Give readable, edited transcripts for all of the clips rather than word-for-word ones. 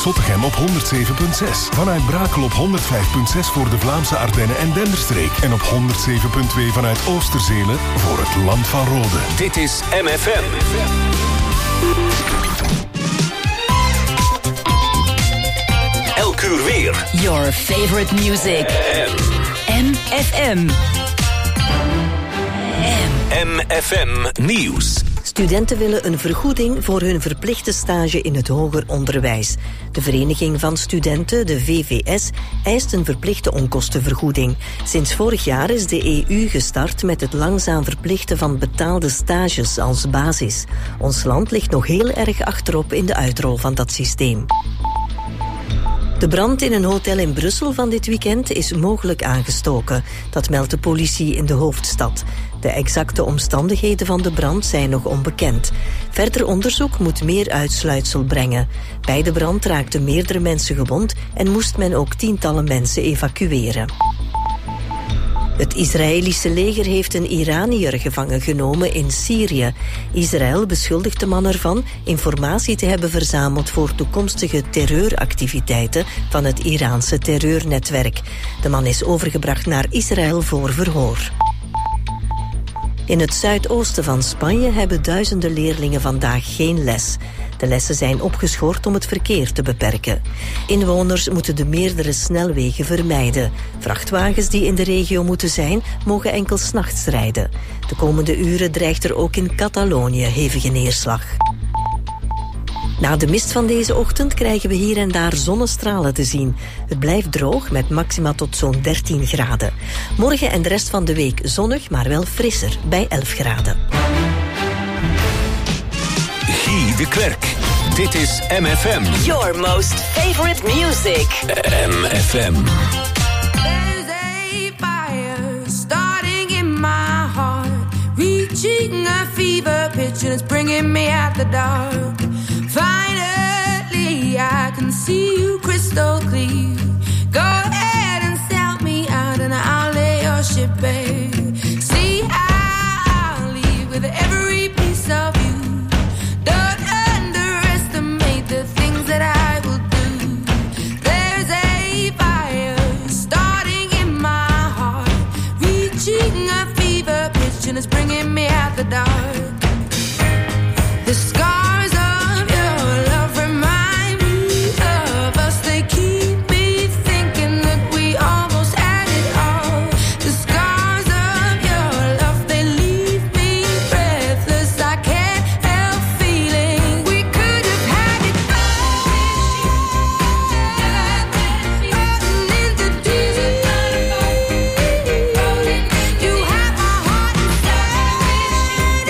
Zottegem op 107.6. Vanuit Brakel op 105.6 voor de Vlaamse Ardennen en Denderstreek. En op 107.2 vanuit Oosterzelen voor het Land van Rode. Dit is MFM. Elk uur weer. Your favorite music. MFM. MFM Nieuws. Studenten willen een vergoeding voor hun verplichte stage in het hoger onderwijs. De Vereniging van Studenten, de VVS, eist een verplichte onkostenvergoeding. Sinds vorig jaar is de EU gestart met het langzaam verplichten van betaalde stages als basis. Ons land ligt nog heel erg achterop in de uitrol van dat systeem. De brand in een hotel in Brussel van dit weekend is mogelijk aangestoken. Dat meldt de politie in de hoofdstad. De exacte omstandigheden van de brand zijn nog onbekend. Verder onderzoek moet meer uitsluitsel brengen. Bij de brand raakten meerdere mensen gewond en moest men ook tientallen mensen evacueren. Het Israëlische leger heeft een Iranier gevangen genomen in Syrië. Israël beschuldigt de man ervan informatie te hebben verzameld voor toekomstige terreuractiviteiten van het Iraanse terreurnetwerk. De man is overgebracht naar Israël voor verhoor. In het zuidoosten van Spanje hebben duizenden leerlingen vandaag geen les. De lessen zijn opgeschort om het verkeer te beperken. Inwoners moeten de meerdere snelwegen vermijden. Vrachtwagens die in de regio moeten zijn, mogen enkel 's nachts rijden. De komende uren dreigt er ook in Catalonië hevige neerslag. Na de mist van deze ochtend krijgen we hier en daar zonnestralen te zien. Het blijft droog met maxima tot zo'n 13 graden. Morgen en de rest van de week zonnig, maar wel frisser bij 11 graden. Guy de Klerk. Dit is MFM. Your most favorite music. MFM. There's a fire starting in my heart, reaching a fever pitch and it's bringing me out the dark. Finally, I can see you crystal clear. Go ahead and sell me out and I'll lay your ship bare. See, I'll leave with every piece of you. Don't underestimate the things that I will do. There's a fire starting in my heart, reaching a fever pitch and it's bringing me out the dark. The scars of your love remind me of us. They keep me thinking that we almost had it all. The scars of your love, they leave me breathless. I can't help feeling we could have had it all. In the deep, you have my heart inside.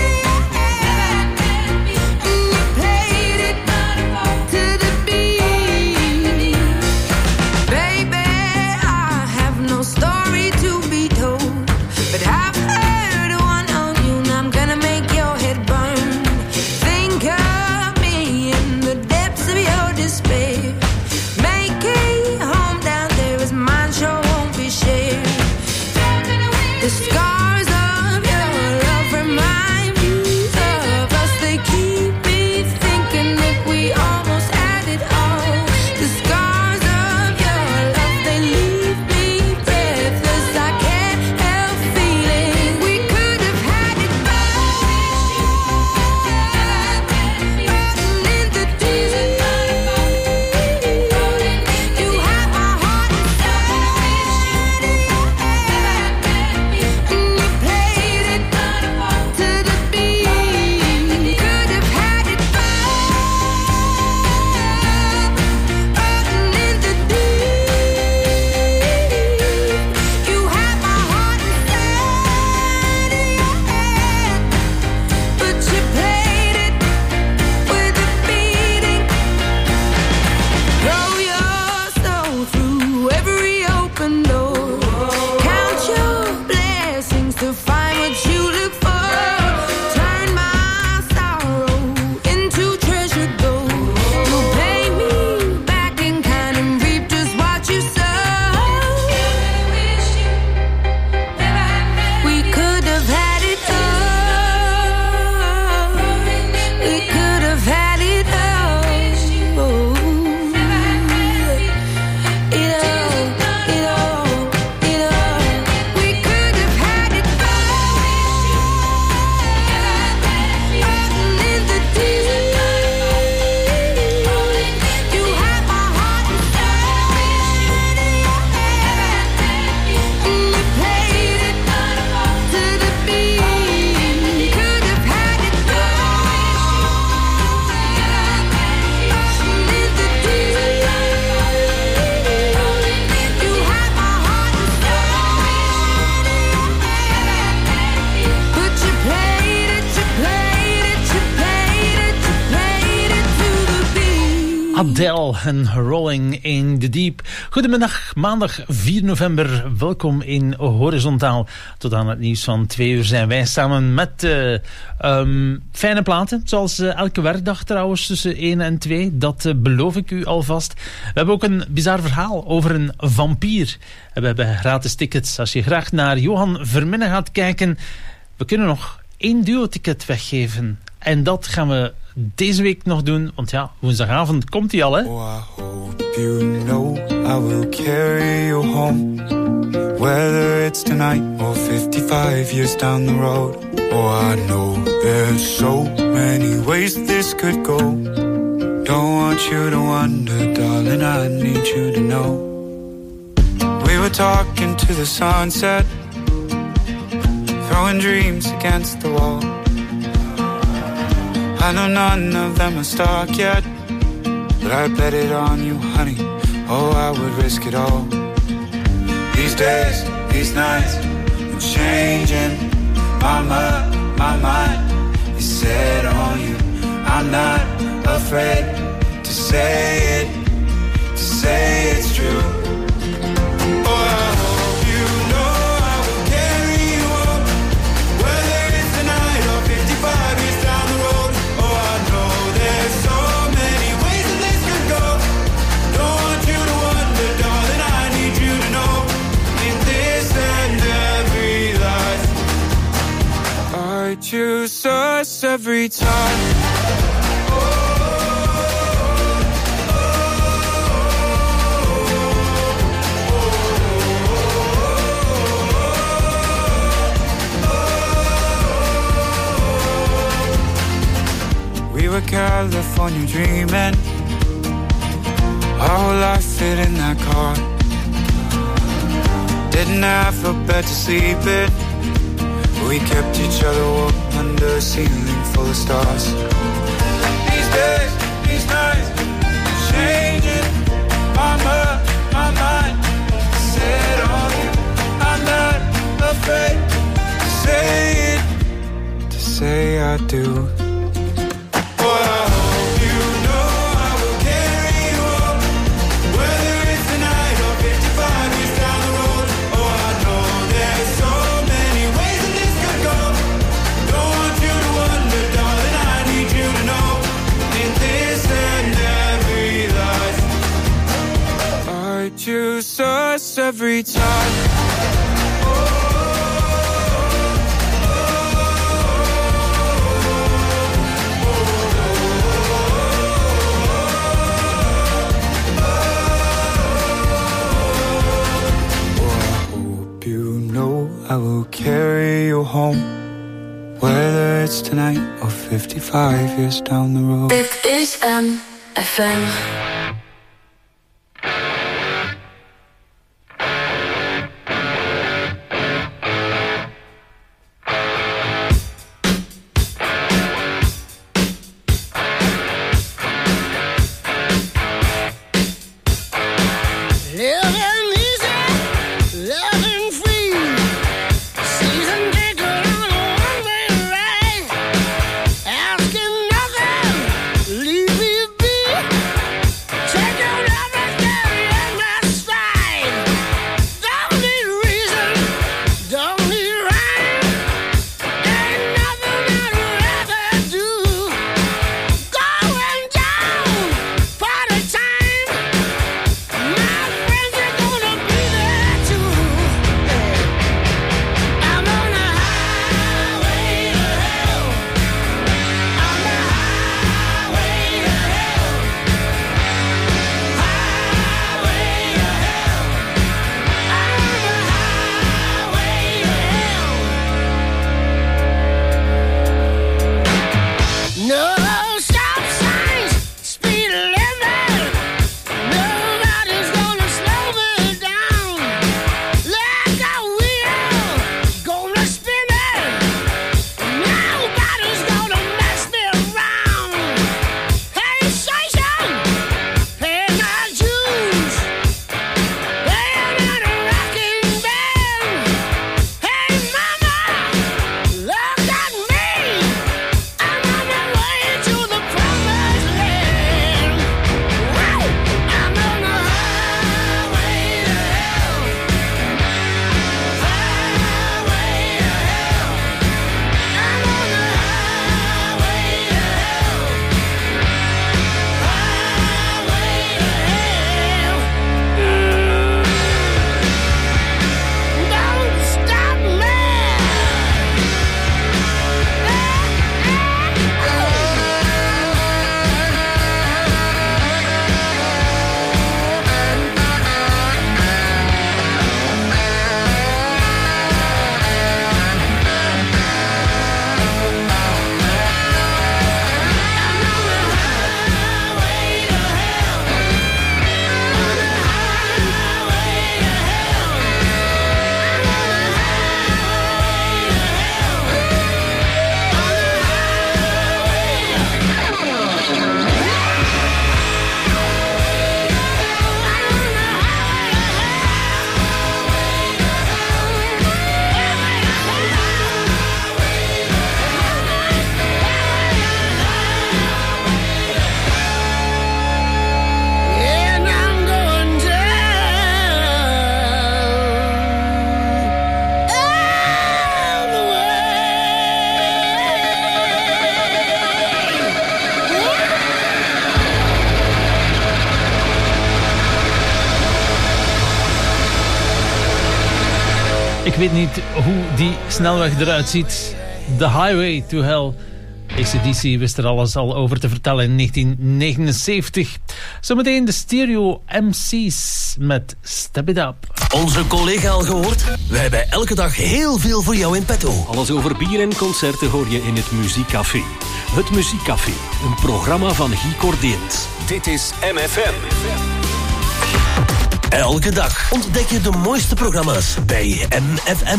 You played it to the beat. Baby, I have no story to be told, but I've heard one of you and I'm gonna make your head burn. Think of me in the depths of your despair. Make a home down there as mine sure won't be shared. The scars of your love remind me of us. They keep me thinking that we almost had it all. The scars of your love, they leave me breathless. I can't help feeling we could have had it all. In the deep, you have my heart inside. Adele en Rolling in the Deep. Goedemiddag, maandag 4 november. Welkom in Horizontaal. Tot aan het nieuws van 2 uur zijn wij samen met fijne platen. Zoals elke werkdag trouwens tussen 1 en 2. Dat beloof ik u alvast. We hebben ook een bizar verhaal over een vampier. En we hebben gratis tickets. Als je graag naar Johan Verminnen gaat kijken. We kunnen nog 1 duo-ticket weggeven. En dat gaan we deze week nog doen, want ja, woensdagavond komt hij al, hè? Oh, I hope you know I will carry you home, whether it's tonight or 55 years down the road. Oh, I know there's so many ways this could go. Don't want you to wonder, darling, I need you to know. We were talking to the sunset, throwing dreams against the wall. I know none of them are stuck yet, but I bet it on you, honey. Oh, I would risk it all. These days, these nights, I'm changing. My mind is set on you. I'm not afraid to say it's true. Oh, I hope you know I will carry you up, whether it's tonight or 55 years down the road. I choose us every time. We were California dreaming, our whole life fit in that car. Didn't have a bed to sleep in, we kept each other warm under a ceiling full of stars. These days, these nights, changing. My mind, set on you. I'm not afraid to say I do. Boy, I hope you know I will carry you up, whether it's tonight or 55 years down the road. Oh, I know there's so many ways that this could go. Don't want you to wonder, darling, I need you to know. In this and every life, I choose us every time. I will carry you home, whether it's tonight or 55 years down the road. Dit is MFM. Ik weet niet hoe die snelweg eruit ziet. The Highway to Hell. AC/DC wist er alles al over te vertellen in 1979. Zometeen de Stereo MC's met Step It Up. Onze collega al gehoord? Wij hebben elke dag heel veel voor jou in petto. Alles over bier en concerten hoor je in het Muziekcafé. Het Muziekcafé, een programma van Guy Cordeens. Dit is MFM. Elke dag ontdek je de mooiste programma's bij MFM.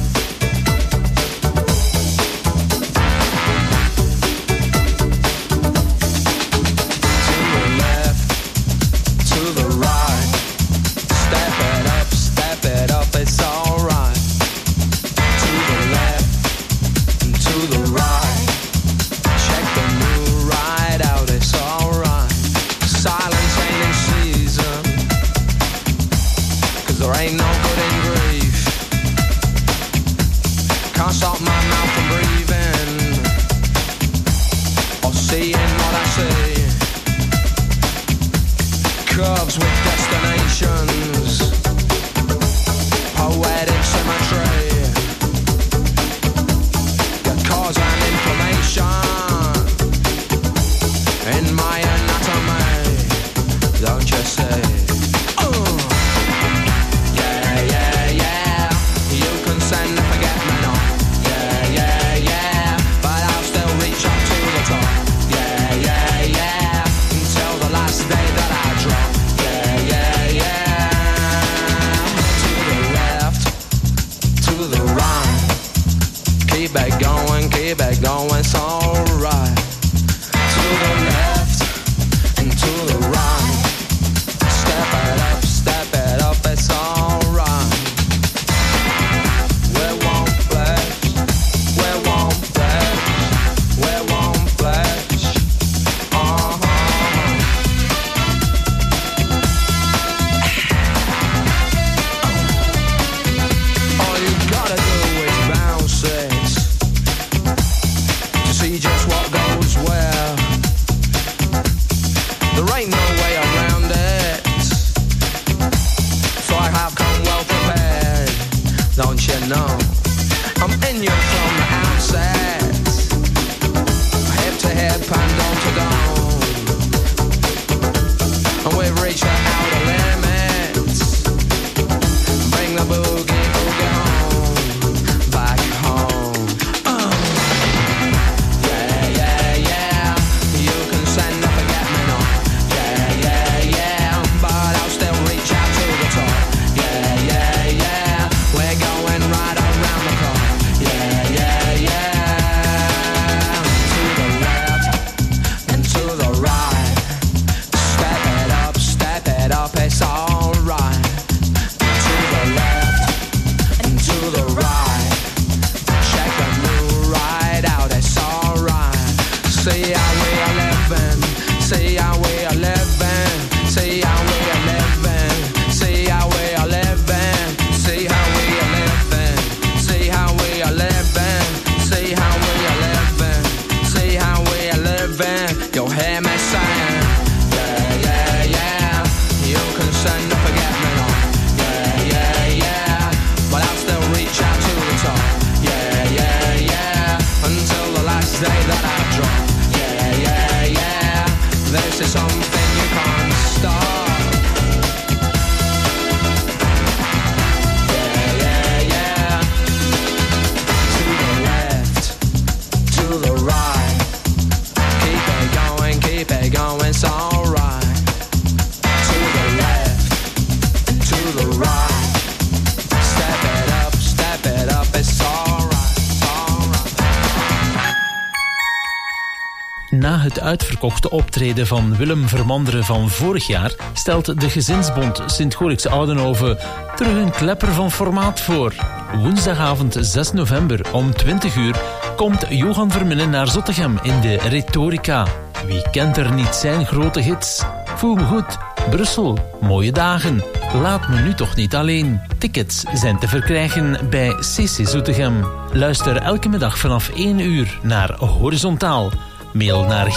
Na het uitverkochte optreden van Willem Vermanderen van vorig jaar stelt de Gezinsbond Sint-Gorikse Oudenhoven terug een klepper van formaat voor. Woensdagavond 6 november om 20 uur komt Johan Verminnen naar Zottegem in de Rhetorica. Wie kent er niet zijn grote hits? Voel me goed, Brussel, mooie dagen. Laat me nu toch niet alleen. Tickets zijn te verkrijgen bij CC Zottegem. Luister elke middag vanaf 1 uur naar Horizontaal. Mail naar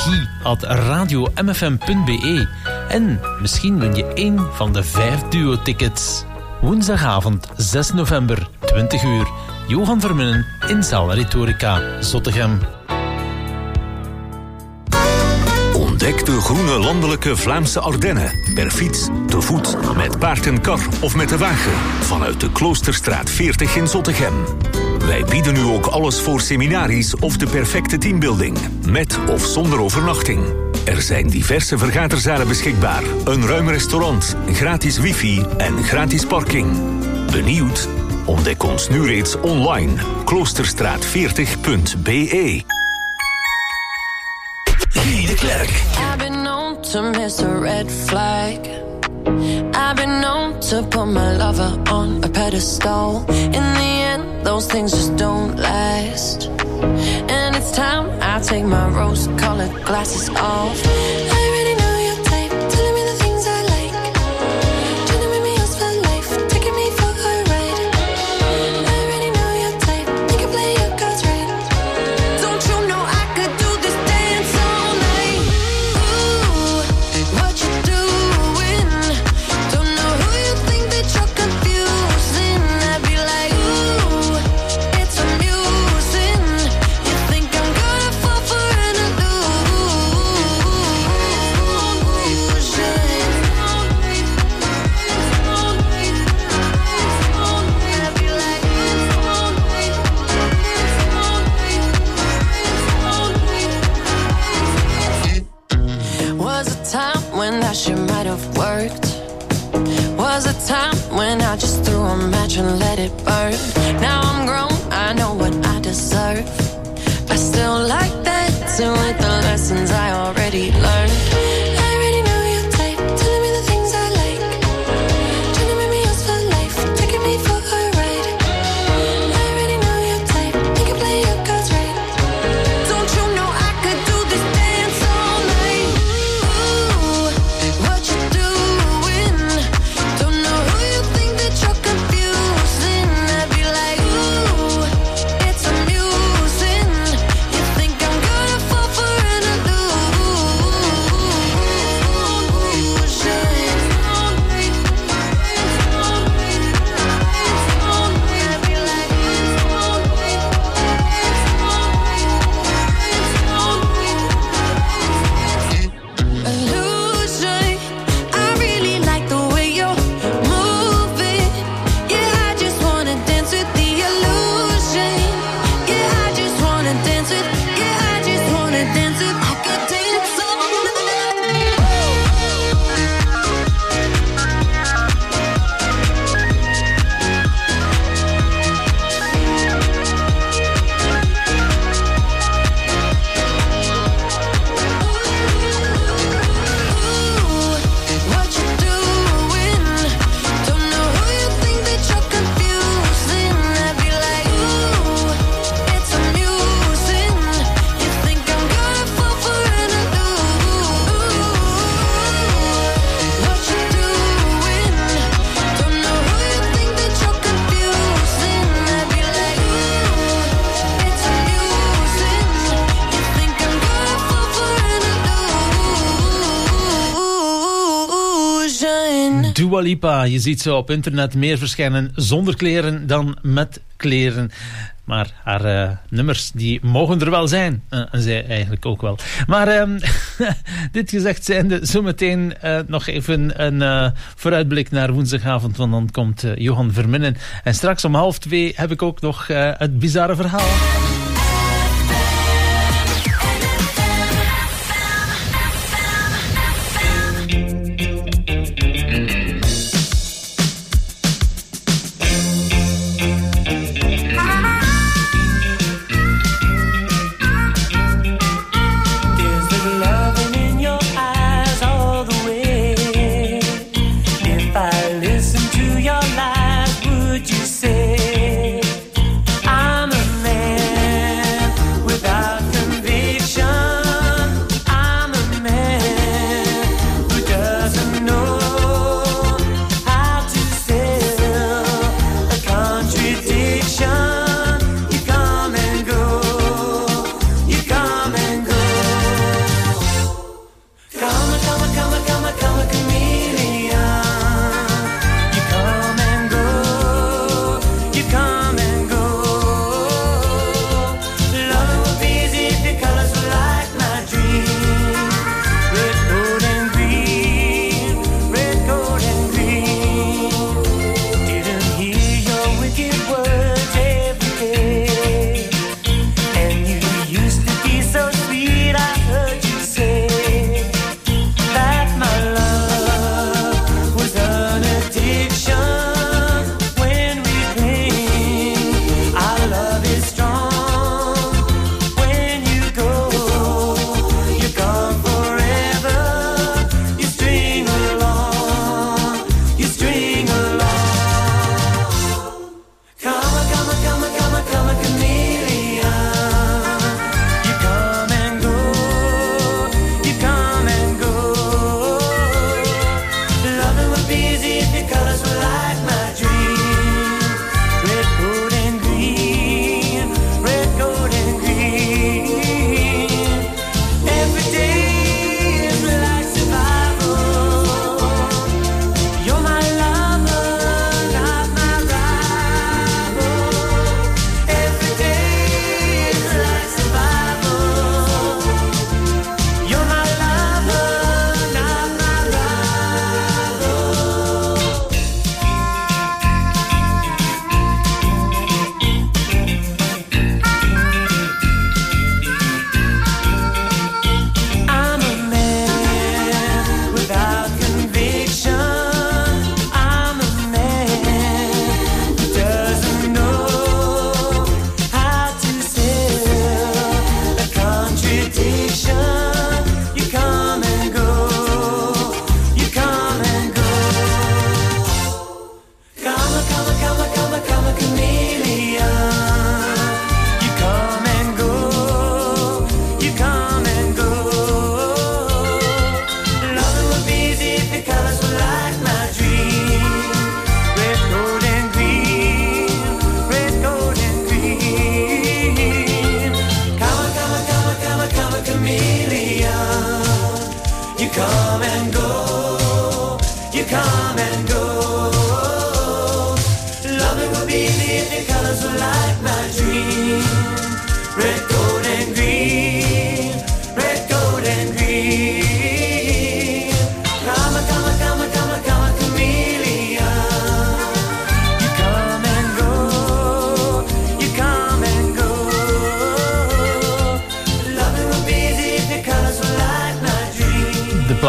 guy@radiomfm.be en misschien win je 1 van de 5 duo-tickets. Woensdagavond 6 november, 20 uur. Johan Verminnen in Zaal Rhetorica, Zottegem. Ontdek de groene landelijke Vlaamse Ardennen. Per fiets, te voet, met paard en kar of met de wagen. Vanuit de Kloosterstraat 40 in Zottegem. Wij bieden nu ook alles voor seminaries of de perfecte teambuilding. Met of zonder overnachting. Er zijn diverse vergaderzalen beschikbaar. Een ruim restaurant, gratis wifi en gratis parking. Benieuwd? Ontdek ons nu reeds online. Kloosterstraat40.be. Guy de Klerk. I've been known to miss a red flag. I've been known to put my lover on a pedestal. In the end, those things just don't last. And it's time I take my rose-colored glasses off. I already know your type, telling me the things I like. Trying to make me yours for life, taking me for a ride. I already know your type, you can play your cards right. Don't you know I could do this dance all night? Ooh, what you doing? Don't know who you think that you're confusing. I'd be like, ooh, it's amusing. You think I'm gonna fall for an Was a time when that shit might have worked. Was a time when I just threw a match and let it burn. Now I'm grown, I know what I deserve. I still like that too, with the lessons I already learned. I already know your type, telling me the things I like. Trying to make me yours for life, taking me for a ride. I already know your type, you can play your cards right. Don't you know I could do this dance all night? Ooh, what you doing? Don't know who you think that you're confusing. I'd be like, ooh, it's amusing. You think I'm gonna fall for an illusion. I really like the way you're moving. Yeah, I just wanna dance with the illusion. Yeah, I just wanna dance with. Yeah, I just wanna dance with. I could dance all what you doing? Don't know who you think that you're confusing. I'd be like, ooh, it's amusing. You think I'm gonna fall for an what you doing? Don't know who you think that you're confusing. I'd be like, ooh, it's amusing. You think I'm gonna fall for an illusion. Dua Lipa, je ziet ze op internet meer verschijnen zonder kleren dan met kleren. Maar haar nummers, die mogen er wel zijn. En zij eigenlijk ook wel. Maar dit gezegd zijnde, zometeen nog even een vooruitblik naar woensdagavond. Want dan komt Johan Verminnen. En straks om 1:30 heb ik ook nog het bizarre verhaal. There's the loving in your eyes all the way. If I listen to your lies, would you say I'm a man?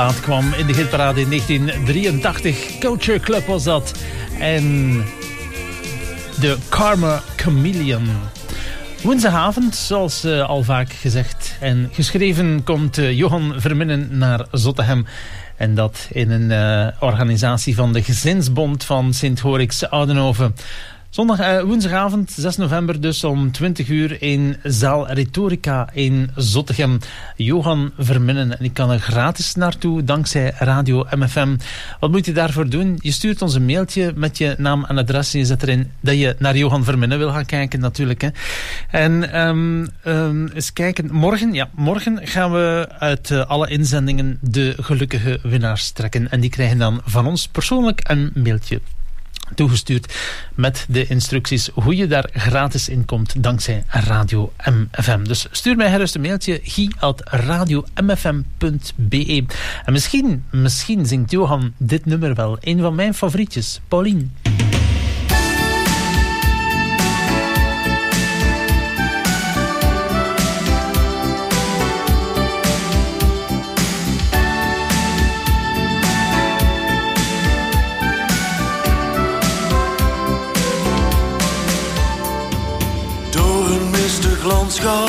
plaat kwam in de hitparade in 1983. Culture Club was dat. En de Karma Chameleon. Woensdagavond, zoals al vaak gezegd en geschreven, komt Johan Verminnen naar Zottegem. En dat in een organisatie van de Gezinsbond van Sint-Horix Oudenhoven. Woensdagavond, 6 november, dus om 20 uur in zaal Rhetorica in Zottegem. Johan Verminnen. En ik kan er gratis naartoe, dankzij Radio MFM. Wat moet je daarvoor doen? Je stuurt ons een mailtje met je naam en adres. En je zet erin dat je naar Johan Verminnen wil gaan kijken, natuurlijk. Hè. En eens kijken. Morgen gaan we uit alle inzendingen de gelukkige winnaars trekken. En die krijgen dan van ons persoonlijk een mailtje toegestuurd met de instructies hoe je daar gratis in komt dankzij Radio MFM. Dus stuur mij gerust een mailtje guy@radiomfm.be. En misschien zingt Johan dit nummer wel. Een van mijn favorietjes, Pauline. Landschap,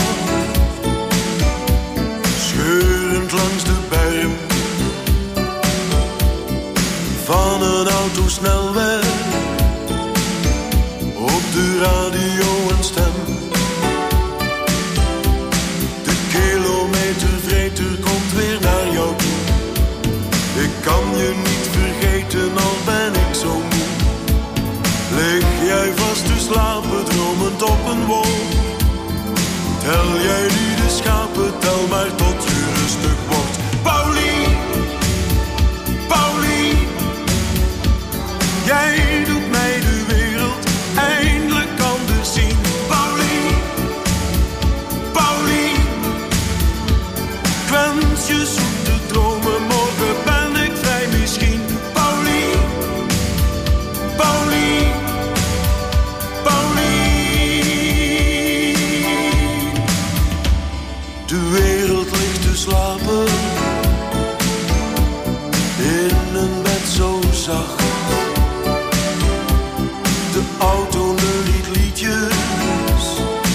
scheurend langs de berm, van een autosnelweg, op de radio een stem. De kilometervreter komt weer naar jou toe. Ik kan je niet vergeten, al ben ik zo moe. Lig jij vast te slapen, dromend op een wolk. Tel jij nu de schapen, tel maar tot je rustig wordt. Pauline, Pauline, jij doet mij de wereld eindelijk anders zien. Pauline, Pauline, ik wens je zoete dromen, morgen ben ik vrij misschien. Pauline, Pauline, Pauline. De wereld ligt te slapen, in een bed zo zacht. De auto liet liedjes,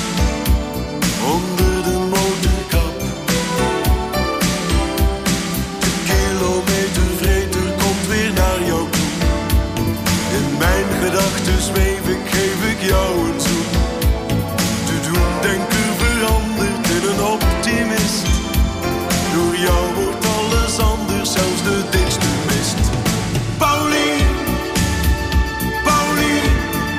onder de motorkap. De kilometervreter komt weer naar jou toe. In mijn gedachten zweef ik, geef ik jou een zoen. Te doen denken verandert in een optimist. Door jou wordt alles anders, zelfs de dikste mist. Pauline, Pauline,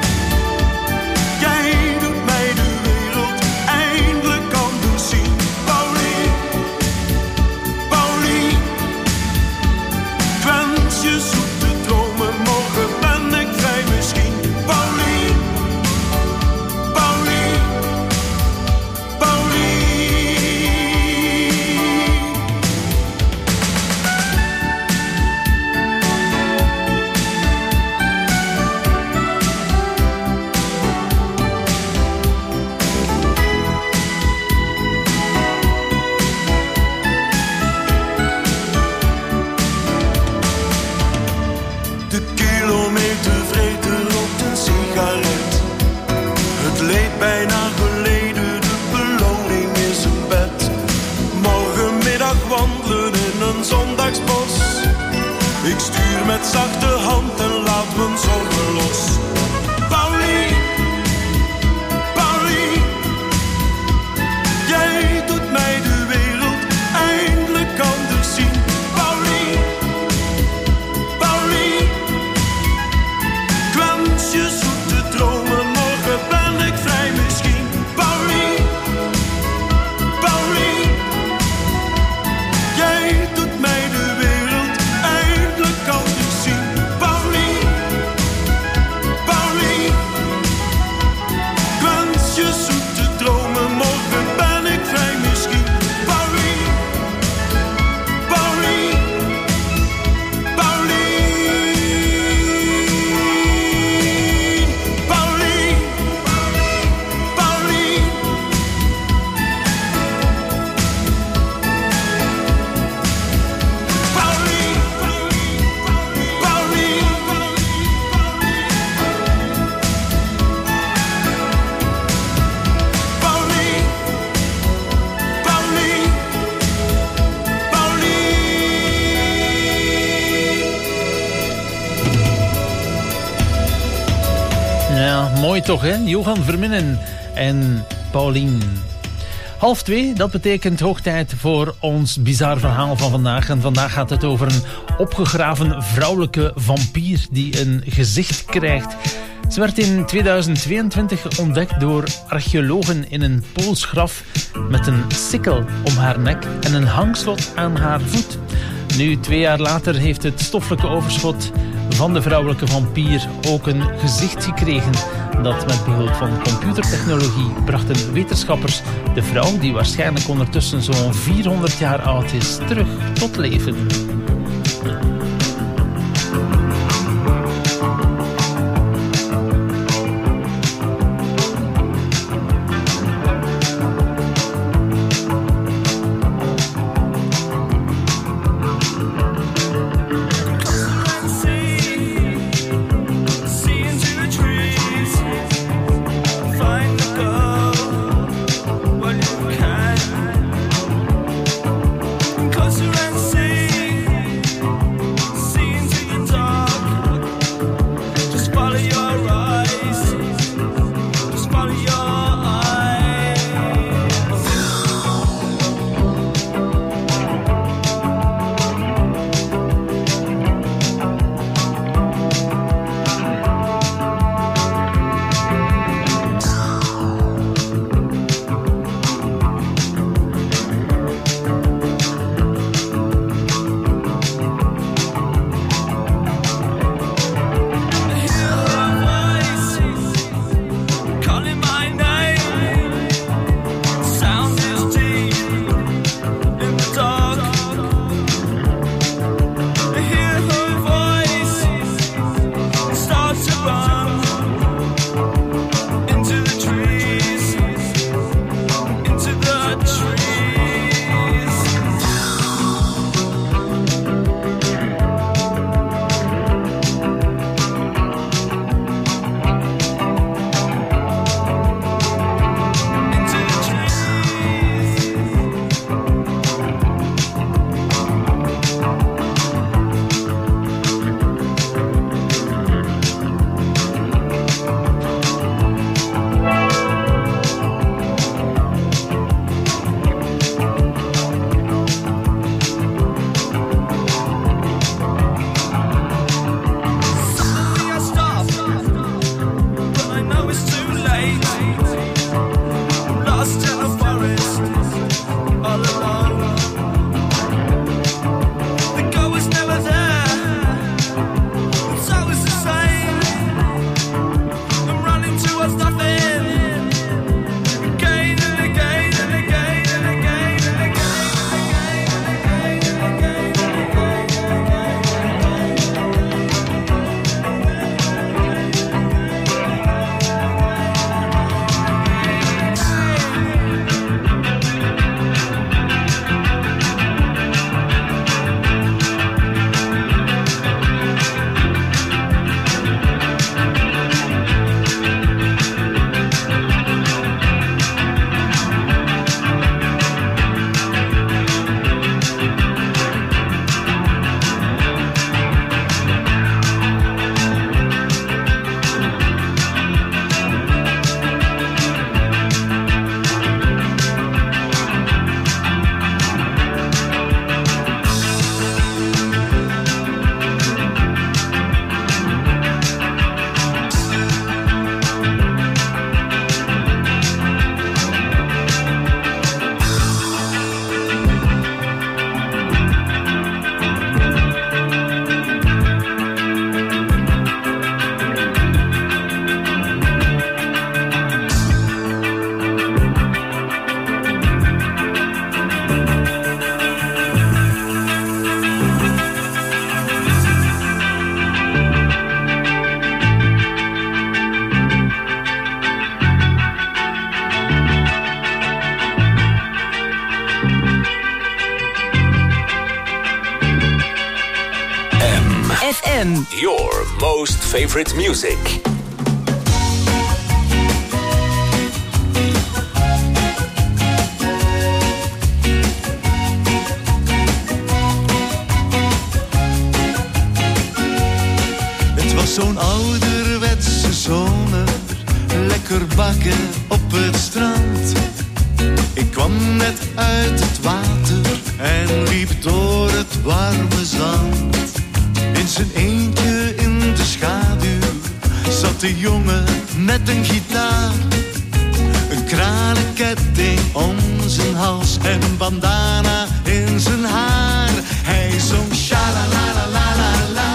jij doet mij de wereld eindelijk anders zien. Pauline, Pauline, ik wens je zoete dromen, morgen ben ik vrij misschien. Pauline, Pauline, Pauline. De kilometervreter rookt een sigaret. Het leed bijna geleden, de beloning is een bed. Morgenmiddag wandelen in een zondagsbos. Ik stuur met zachte hand en laat mijn zorgen los. Pauline, Pauline, jij doet mij de wereld eindelijk anders zien. Pauline, Pauline, ik wens je zoete dromen, morgen ben ik vrij misschien. Pauline, Pauline, jij doet mij de wereld eindelijk anders zien. Mooi toch, hè? Johan Verminnen en Paulien. 1:30, dat betekent hoog tijd voor ons bizar verhaal van vandaag. En vandaag gaat het over een opgegraven vrouwelijke vampier die een gezicht krijgt. Ze werd in 2022 ontdekt door archeologen in een Pools graf met een sikkel om haar nek en een hangslot aan haar voet. Nu, 2 jaar later, heeft het stoffelijke overschot van de vrouwelijke vampier ook een gezicht gekregen. Dat met behulp van computertechnologie brachten wetenschappers de vrouw, die waarschijnlijk ondertussen zo'n 400 jaar oud is, terug tot leven. FM. Your most favorite music. Het was zo'n ouderwetse zomer, liggen op het strand. Ik kwam net uit het water en liep door het warme zand. In zijn eentje in de schaduw zat de jongen met een gitaar. Een kralenketting om zijn hals en een bandana in zijn haar. Hij zong sha-la-la-la-la-la-la,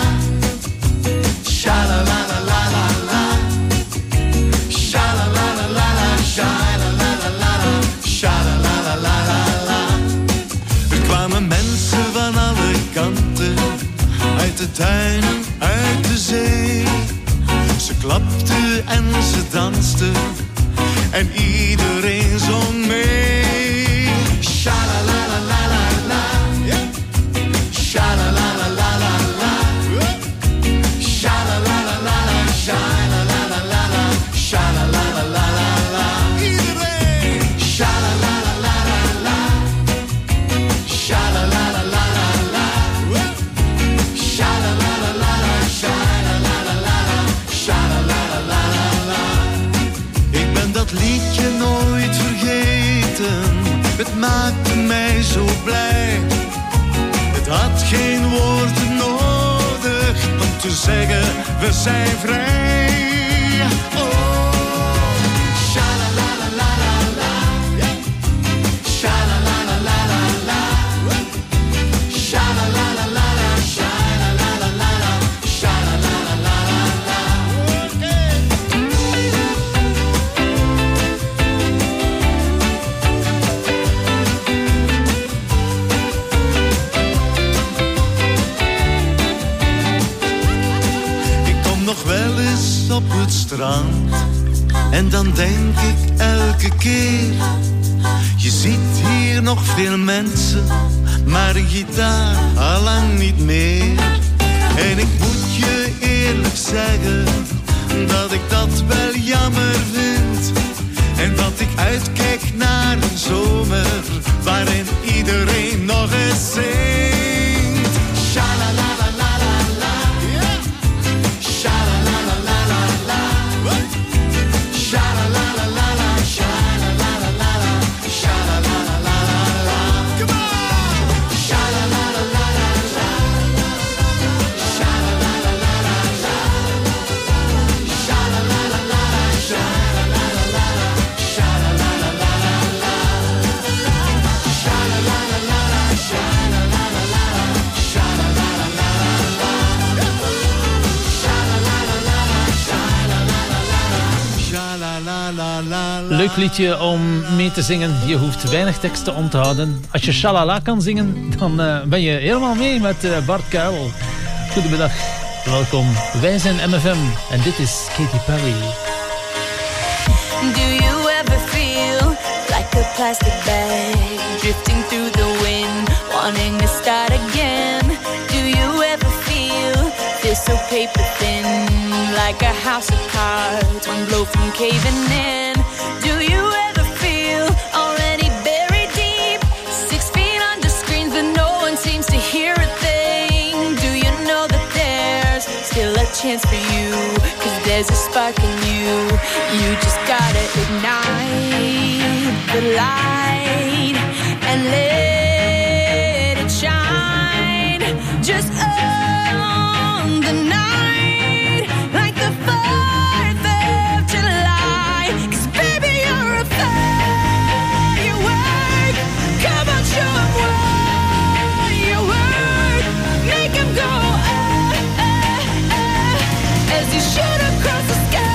sha-la-la-la-la-la-la, sha-la-la-la-la-la, sha-la-la-la-la-la, sha-la-la-la-la-la. Er kwamen mensen van alle kanten, uit de tuinen, uit de zee. Ze klapten en ze dansten en iedereen zong mee. Sha-la-la-la-la-la-la, sha-la-la-la-la-la-la, sha-la-la-la-la-la, sha-la-la-la-la-la, sha-la-la-la-la-la. Iedereen! Sha-la-la-la-la-la, sha-la-la-la-la-la, sha-la-la-la-la-la, sha-la-la-la-la-la, sha-la-la-la-la-la. Ik ben dat liedje nooit vergeten, het maakte mij zo blij. Het had geen woorden nodig om te zeggen, we zijn vrij. Oh, sha-la-la-la-la-la-la, sha-la-la-la-la-la, sha-la-la-la-la-la, sha-la-la-la-la-la, sha-la-la-la-la-la. Ik kom nog wel eens op het strand en dan denk ik elke keer, je ziet hier nog veel mensen, maar een gitaar allang niet meer. En ik moet je eerlijk zeggen dat ik dat wel jammer vind, en dat ik uitkijk naar een zomer waarin iedereen nog eens zingt. Sha-la-la-la-la-la-la, sha-la-la-la-la-la, sha-la-la-la-la-la, sha-la-la-la-la-la, sha-la-la-la-la-la. Come on! Sha-la-la-la-la-la-la, sha-la-la-la-la-la, sha-la-la-la-la-la, sha-la-la-la-la-la, sha-la-la-la-la-la, Leuk liedje om mee te zingen. Je hoeft weinig tekst te onthouden. Als je shalala kan zingen, dan ben je helemaal mee met Bart Kuil. Goedemiddag, welkom. Wij zijn MFM en dit is Katy Perry. Do you ever feel like a plastic bag drifting through the wind, wanting to start again? Do you ever feel so paper thin, like a house of cards, one blow from caving in? Do you ever feel already buried deep, 6 feet under screens but no one seems to hear a thing? Do you know that there's still a chance for you, 'cause there's a spark in you? You just gotta ignite the light and let it shine. Just on the night, like the 4th of July. 'Cause baby, you're a firework. Come on, show 'em what you work. Make 'em go as you shoot across the sky.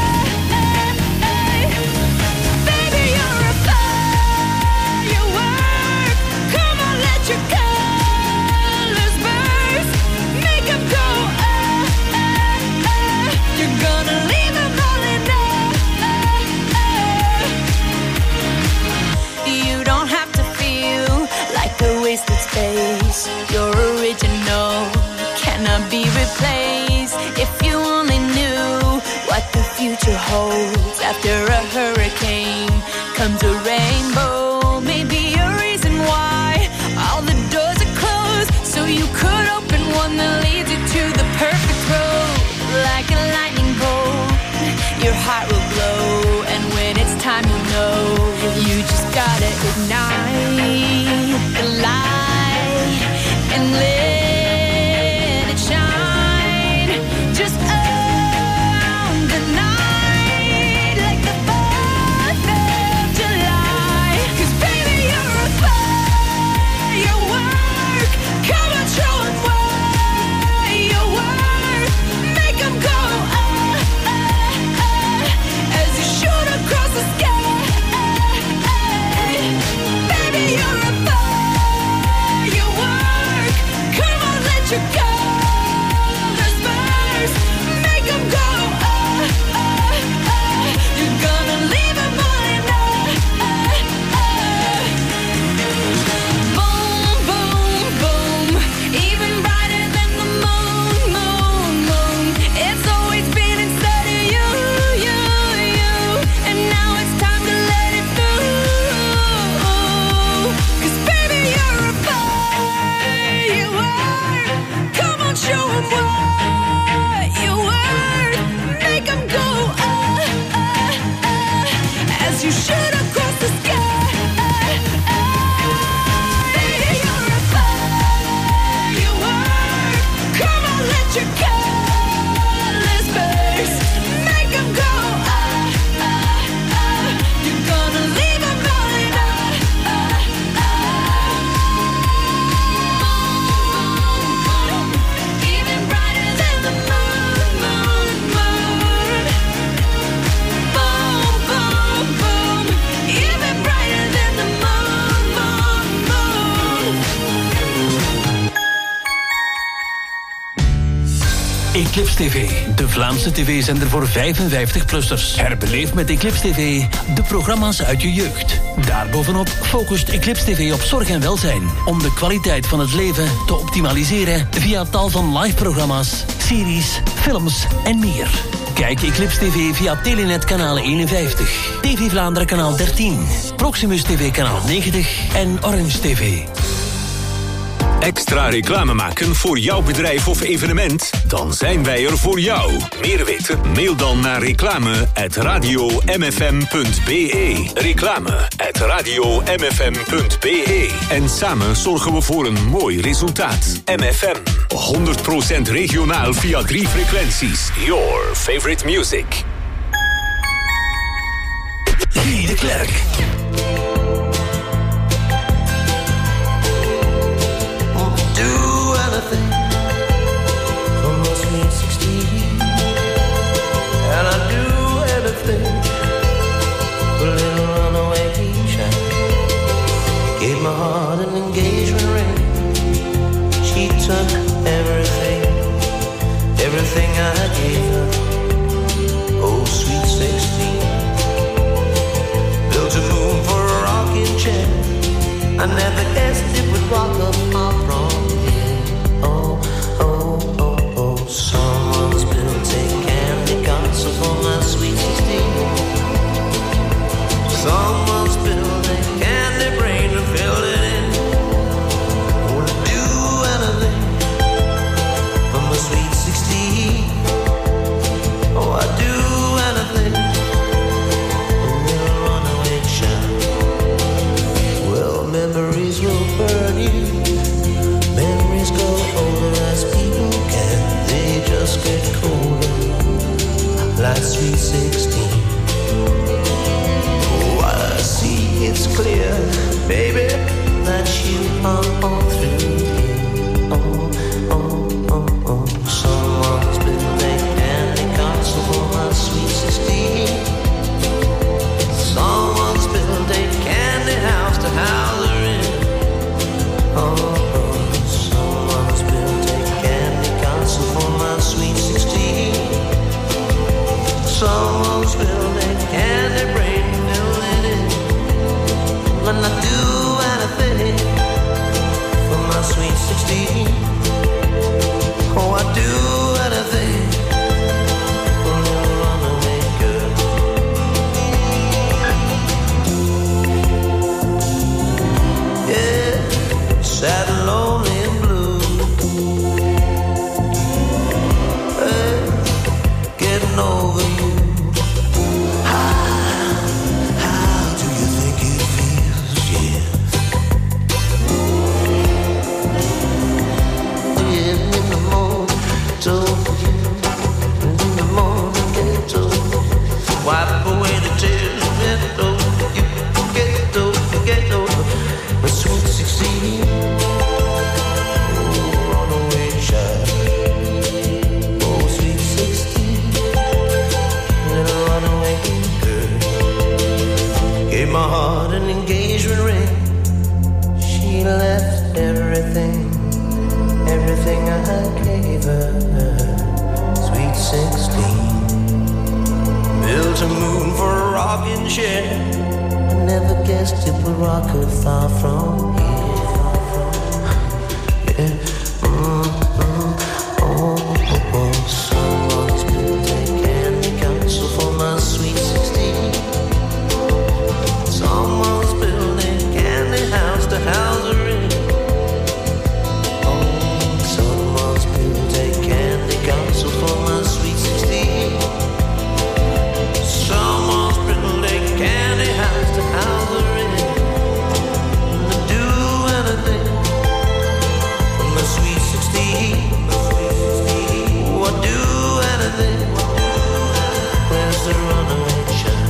Baby, you're a firework. Come on, let your colors burst. Make 'em go You're gonna leave 'em all in You don't have to feel like a wasted space. You're original, cannot be replaced. If you only knew what the future holds. After a hurricane comes a rainbow. Maybe a reason why all the doors are closed, so you could open one that leads you to the perfect road. Like a lightning bolt, your heart will glow, and when it's time Eclipse TV, de Vlaamse tv-zender voor 55-plussers. Herbeleef met Eclipse TV de programma's uit je jeugd. Daarbovenop focust Eclipse TV op zorg en welzijn, om de kwaliteit van het leven te optimaliseren via tal van live-programma's, series, films en meer. Kijk Eclipse TV via Telenet kanaal 51, TV Vlaanderen kanaal 13, Proximus TV kanaal 90 en Orange TV. Extra reclame maken voor jouw bedrijf of evenement? Dan zijn wij er voor jou. Meer weten? Mail dan naar reclame@radiomfm.be. Reclame@radiomfm.be. En samen zorgen we voor een mooi resultaat. MFM. 100% regionaal via 3 frequenties. Your favorite music. Guy de Klerk. Do anything for my sweet 16, and I do anything for a little runaway child. Gave my heart an engagement ring. She took everything, everything I gave her. Oh, sweet 16. Built a moon for a rocking chair. I never guessed it would rock up my prom. Someone's built a candy castle for my sweet 16. Someone's built a candy brain to fill it in. Wanna do anything for my sweet 16. Oh, I do anything for a little runaway child. Well, memories will burn you. Memories go older as people can. They just get colder, like sweet 16. Oh, I see it's clear, baby, that you are all through here. Oh, oh, oh, oh. Someone's built a candy castle for my sweet 16. Someone's built a candy house to house her in. Oh, for my sweet 16. Someone's building candy brain, fill it in. When I do anything for my sweet 16. Oh, I do anything for a little runaway girl. Yeah, sad and lonely and blue. Over you. How do you think it feels? Yeah. In the morning, told you. In the morning, get over. Wipe away the tears, get over. You get over, get over. My sweet 16. Oh, runaway child. Gave my heart an engagement ring. She left everything, everything I gave her. Sweet 16. Built a moon for a rocking chair. I never guessed it would rock her far from here. Yeah. Someone's built a candy castle for my sweet 16. Someone's building candy house to house her in. Oh, someone's built a candy castle for my sweet 16. Someone's built a candy house to house her in. To do anything for my sweet 16. Oh, I do anything. Where's the runaway child?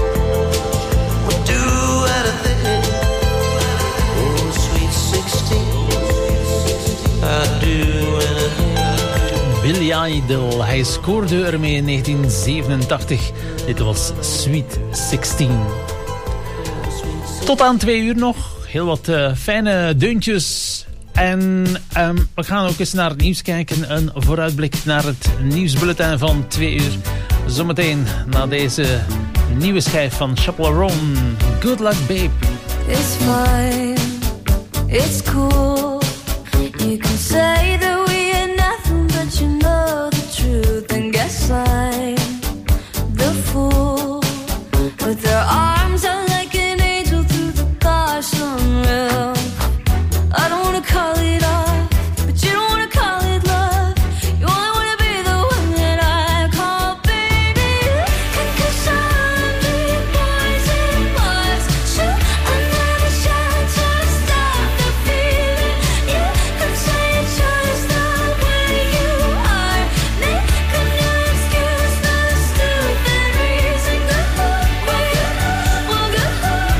Billy Idol, hij scoorde ermee in 1987. Dit was Sweet 16. Tot aan 2 uur nog. Heel wat fijne deuntjes En we gaan ook eens naar het nieuws kijken. Een vooruitblik naar het nieuwsbulletin van 2 uur. Zometeen na deze nieuwe schijf van Chappell Roan. Good luck, babe. It's fine, it's cool. You can say that we are nothing, but you know the truth. And guess I'm the fool. With their arms out like an angel through the gosh unreal. I don't wanna call it off, but you don't wanna call it love. You only wanna be the one that I call baby. Cause I'm big boys and boys. Shoot another shot to stop the feeling. You could say it's just the way you are. Make a new excuse, not a stupid reason. Good luck, well, good luck,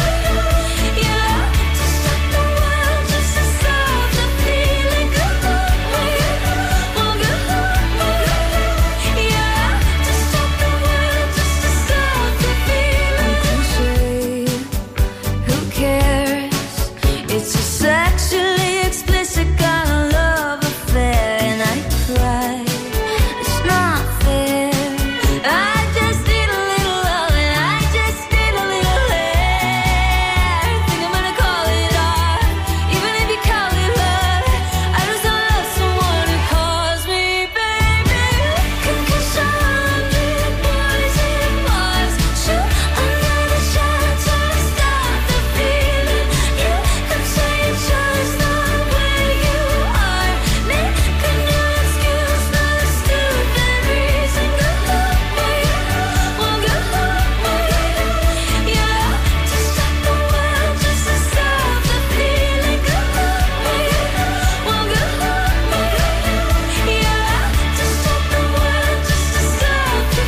yeah. To stop the world, just to stop the feeling. Good luck, well, good luck, yeah. To stop the world, just to stop the feeling. Cliche, who cares? It's a sexually explicit kind of love affair, and I cry. It's not fair. I just need a little love, and I just need a little hair. Think I'm gonna call it art, even if you call it love. I just don't love someone who calls me baby. Cause I'm big boys and boys. Shoot another shot to stop the feeling. You could say it's just the way you are. Make a new excuse, not a stupid reason. Good luck, well, good luck, yeah. To stop the world, just to stop the feeling. Good luck, well, good luck, yeah. To stop the world, just to stop the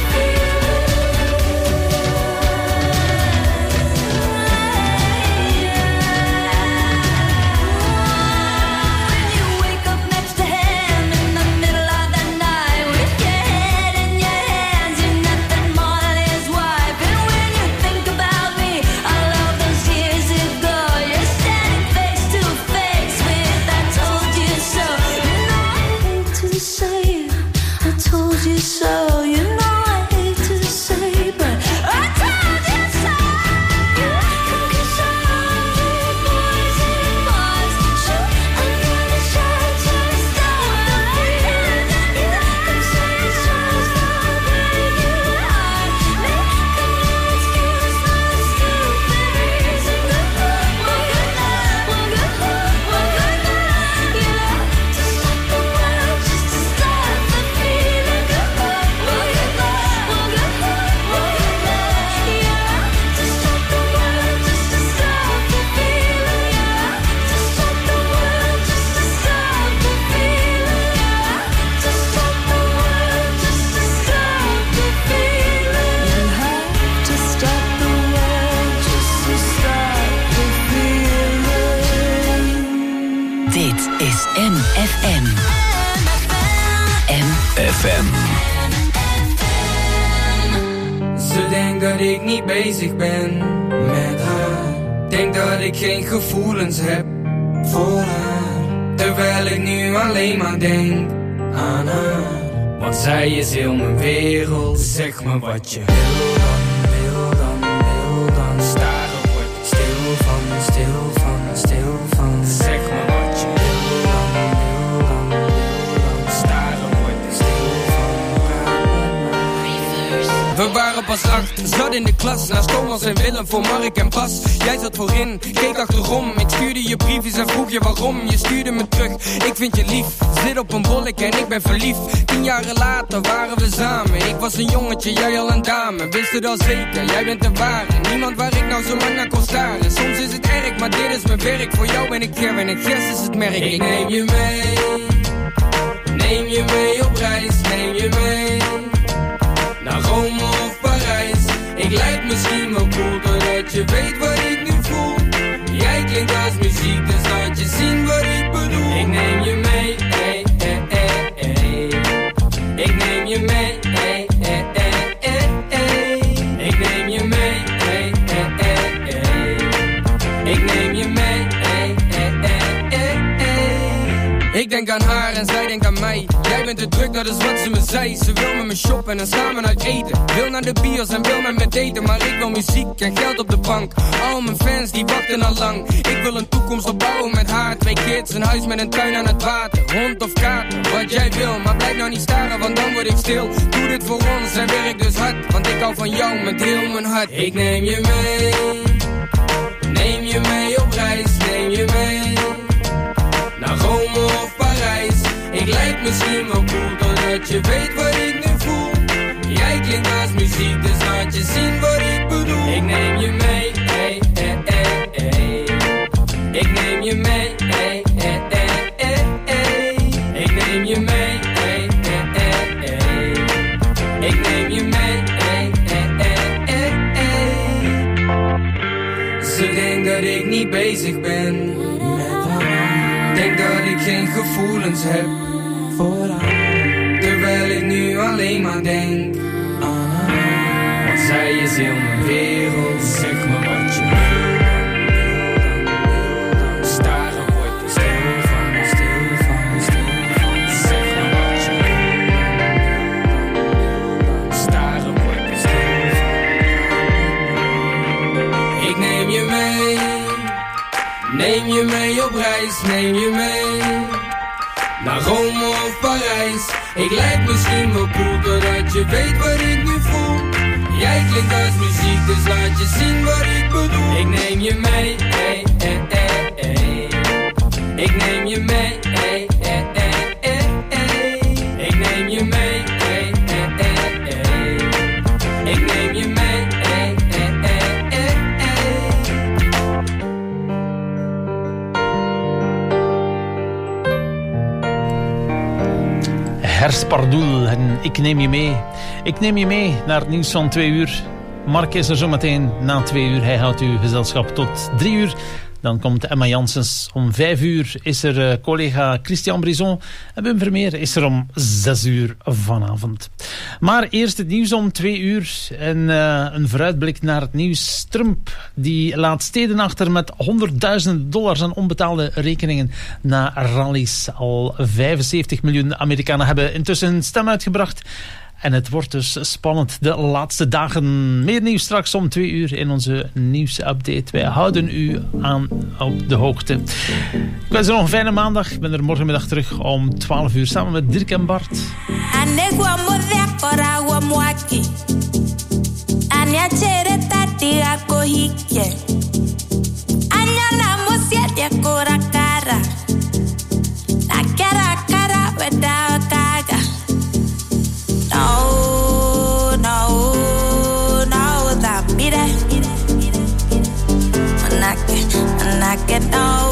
When you wake up next to him in the middle of the night with your head in your hands, you're nothing more than his wife. And when you think about me, all of those years ago, you're standing face to face with I told you so. You know I hate to say it, I told you so. You know I hate to say, but I told you so. Cause I'm big boys and boys. Shoot another shot to stop the feeling. You could say it's just the way you are. Make a new excuse, not a stupid reason. Good luck, well, good luck, yeah. To stop the world, just to stop the feeling. Good luck, well, good luck, yeah. To stop the world, just to stop the feeling, yeah. To stop the world, just to stop the feeling, yeah. To stop the world, just to stop the feeling. You have to stop the world, just to stop the feeling. Dit is MFM. FM. Ze denkt dat ik niet bezig ben met haar. Denk dat ik geen gevoelens heb voor haar. Terwijl ik nu alleen maar denk aan haar. Want zij is heel mijn wereld. Zeg me wat je wil dan, wil dan, wil dan. Staren word ik stil van, stil van, stil van. Zeg me wat je wil dan, wil dan, wil dan. Staren word ik stil van, praat met mij. We waren pas 8, zat in de klas. Naast Thomas en Willem voor Mark en Bas. Jij zat voorin, keek achterom. Ik stuurde je briefjes en vroeg je waarom. Je stuurde me terug, ik vind je lief. Zit op een bollek en ik ben verliefd. 10 jaren later waren we samen. Ik was een jongetje, jij al een dame. Wist het al zeker, jij bent de ware. Niemand waar ik nou zo lang naar kon staren. Soms is het erg, maar dit is mijn werk. Voor jou ben ik Ger en ik Gers is het merk. Ik neem je mee. Neem je mee op reis, neem je mee. Naar Rome of Parijs. Ik lijk misschien wel cool, doordat je weet wat ik nu voel. Jij klinkt als muziek, dus laat je zien wat ik bedoel. Ik neem je mee, hey, hey, hey, hey. Ik neem je mee, hey, hey, hey, hey, hey. Ik neem je mee, hey, hey, hey, hey. Ik neem je mee, hey, hey, hey, hey, hey. Ik denk aan haar en zij denkt aan mij. Jij bent te druk, dat is wat ze me zei. Ze wil met me shoppen en samen uit eten. Wil naar de bios en wil met me daten. Maar ik wil muziek en geld op de bank. Al mijn fans die wachten al lang. Ik wil een toekomst opbouwen met haar. 2 kids, een huis met een tuin aan het water. Hond of kaart, wat jij wil. Maar blijf nou niet staren, want dan word ik stil. Doe dit voor ons en werk dus hard. Want ik hou van jou met heel mijn hart. Ik neem je mee. Neem je mee op reis, neem je mee. Naar Rome of Parijs. Ik lijk misschien wel cool, doordat je weet wat ik nu voel. Jij klinkt als muziek, dus laat je zien wat ik bedoel. Ik neem je mee, hey, hey, hey, hey. Ik neem je mee, hey, hey, hey, hey, hey. Ik neem je mee, hey, hey, hey, hey. Ik neem je mee, hey, hey, hey, hey, hey. Ze denkt dat ik niet bezig ben met haar. Denk dat ik geen gevoelens heb voor haar. Terwijl ik nu alleen maar denk aan haar. Want zij is heel mijn wereld. Zeg me wat je wil dan. Staren word ik stil van, stil van, stil van. Zeg me wat je wil dan. Staren word ik stil van. Ik neem je mee. Neem je mee op reis, neem je mee. Naar Rome of Parijs. Ik lijk misschien wel cool, doordat je weet wat ik nu voel. Jij klinkt als muziek, dus laat je zien wat ik bedoel. Ik neem je mee, hey, hey, hey, hey. Ik neem je mee, hey, hey, hey, hey, hey. Ik neem je mee, hey, hey, hey, hey. Ik neem je mee, hey, hey, hey, hey, hey. Gers Pardoel en ik neem je mee. Ik neem je mee naar het nieuws van 2 uur. Mark is er zometeen na 2 uur. Hij houdt uw gezelschap tot 3 uur. Dan komt Emma Janssens. Om 5 uur is er collega Christian Brison. En Wim Vermeer is er om 6 uur vanavond. Maar eerst het nieuws om 2 uur. En een vooruitblik naar het nieuws. Trump die laat steden achter met $100.000 aan onbetaalde rekeningen na rallies. Al 75 miljoen Amerikanen hebben intussen een stem uitgebracht. En het wordt dus spannend de laatste dagen. Meer nieuws straks om 2 uur in onze nieuwsupdate. Wij houden u aan op de hoogte. Ik wens u nog een fijne maandag. Ik ben er morgenmiddag terug om 12 uur samen met Dirk en Bart. When I get no